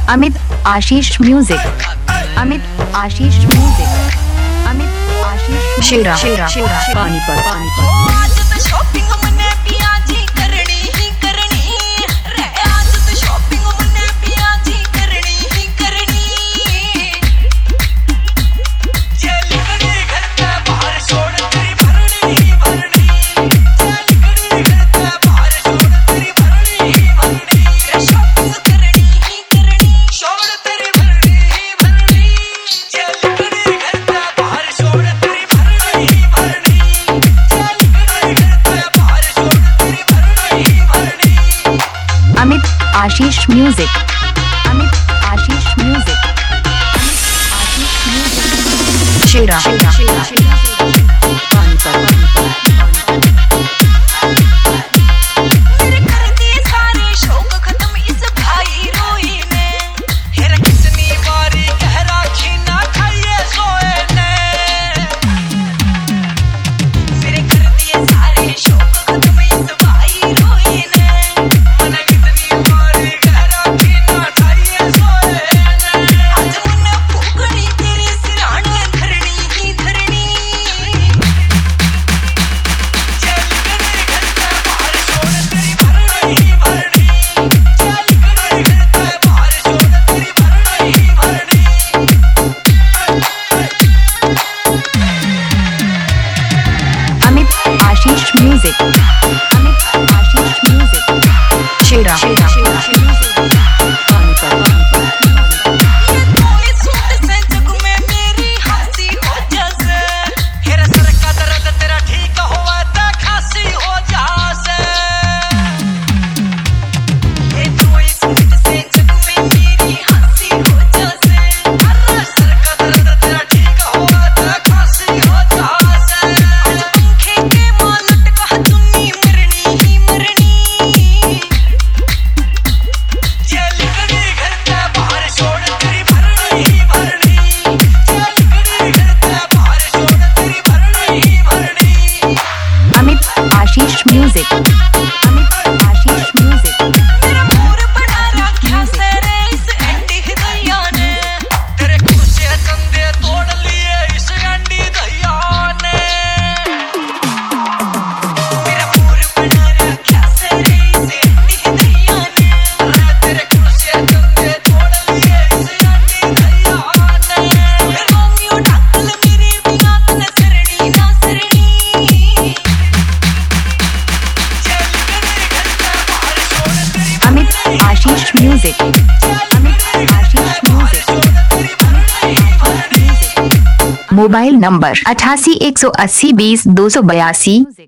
Amit Ashish music, Amit Ashish music, Amit Ashish Shera Shera Panipat Panipat. Shopping मने पिया जी करनी ही करनी रे, आज तो शॉपिंग मने पिया जी करनी ही करनी। चल गई घर से बाहर छोड़ तेरी भरनी ही भरनी, चल गई घर से बाहर छोड़ तेरी भरनी ही भरनी। शॉपिंग करनी ही करनी छोड़ तेरी भरनी ही भरनी, चल गई घर से बाहर छोड़ तेरी भरनी ही भरनी, चल गई घर से बाहर छोड़ तेरी भरनी ही भरनी। Amit Ashish music, Amit Ashish music, Amit Ashish music Shera Panipat मेरे कर दिए सारे शौक खत्म इस भाई रोई ने, हेरा कितनी बारी कह राखी ना खाइए सोए ने। मेरे कर दिए सारे शौक खत्म इस भाई रोई ने, मैंने कितनी बारी कह राखी ना खाइए सोए ने। आज मुन्ने फूकनी तेरी सिराने धरनी ही धरनी, चल गई घर से बाहर छोड़ तेरी भरनी ही भरनी, चल गई घर से बाहर छोड़ तेरी भरनी ही भरनी। Amit Ashish music, Amit Ashish music Shera Panipat. ये कोई सूट से जग में मेरी हंसी हो जासे, हेरा सर का दर्द तेरा ठीक होवा तो खांसी हो जासे। ये कोई सूट से जग में मेरी हंसी हो जासे, अरे सर का दर्द तेरा ठीक होवा तो खांसी हो जासे। आज पंखे के मालट का चुन्नी मरनी ही मरनी, चल गई घर से बाहर छोड़ तेरी भरनी ही भरनी, चल गई घर से बाहर छोड़ तेरी भरनी ही भरनी। अमित आशीष म्यूजिक, अमित आशीष म्यूजिक, मेरा मोर बना रखा सरे इस एंडी दैया ने, तेरे कुर्से चंदे तोड़ लिए इस एंडी दैया ने। मेरा मोर बना रखा सरे इस एंडी दैया ने, तेरे कुर्से चंदे तोड़ लिए इस एंडी दैया ने। रोमियो ढाकल मेरे बिना तन सरनी ना सरनी, चल गई घर से बाहर छोड़ तेरी Amit Ashish music, Amit Ashish music, mobile number 88 180 20 282।